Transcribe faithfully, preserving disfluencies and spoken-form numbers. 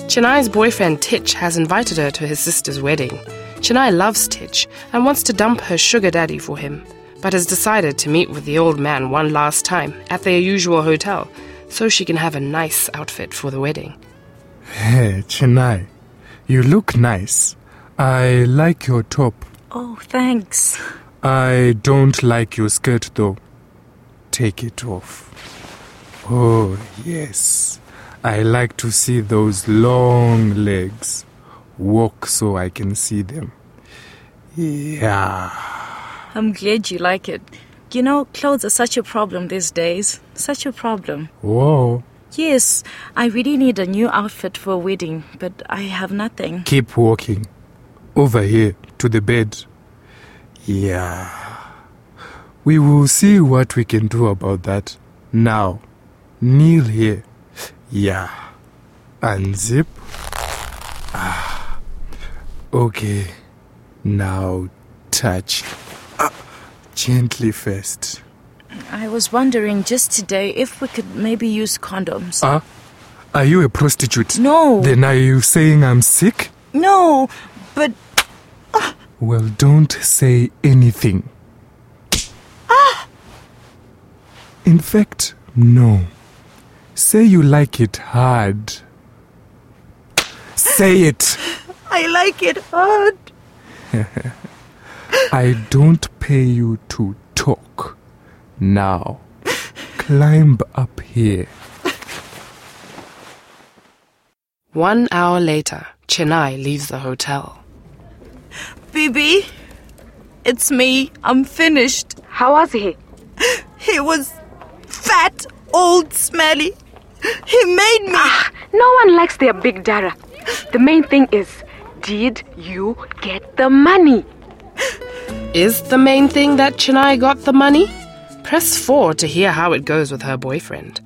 Chennai's boyfriend Titch has invited her to his sister's wedding. Chennai loves Titch and wants to dump her sugar daddy for him, but has decided to meet with the old man one last time at their usual hotel so she can have a nice outfit for the wedding. Hey, Chennai, you look nice. I like your top. Oh, thanks. I don't like your skirt though. Take it off. Oh, yes. I like to see those long legs. Walk so I can see them. Yeah. I'm glad you like it. You know, clothes are such a problem these days. Such a problem. Whoa. Yes, I really need a new outfit for a wedding, but I have nothing. Keep walking. Over here, to the bed. Yeah. We will see what we can do about that. Now, kneel here. Yeah. Unzip. Ah. Okay. Now, touch. Ah. Gently first. I was wondering just today if we could maybe use condoms. Ah? Are you a prostitute? No. Then are you saying I'm sick? No, but... Uh, well, don't say anything. Ah! In fact, no. Say you like it hard. Say it. I like it hard. I don't pay you to talk. Now, climb up here. One hour later, Chennai leaves the hotel. Bibi, it's me. I'm finished. How was he? He was fat, old, smelly. He made me. Ah, no one likes their big dara. The main thing is, did you get the money? Is the main thing that Chennai got the money? Press four to hear how it goes with her boyfriend.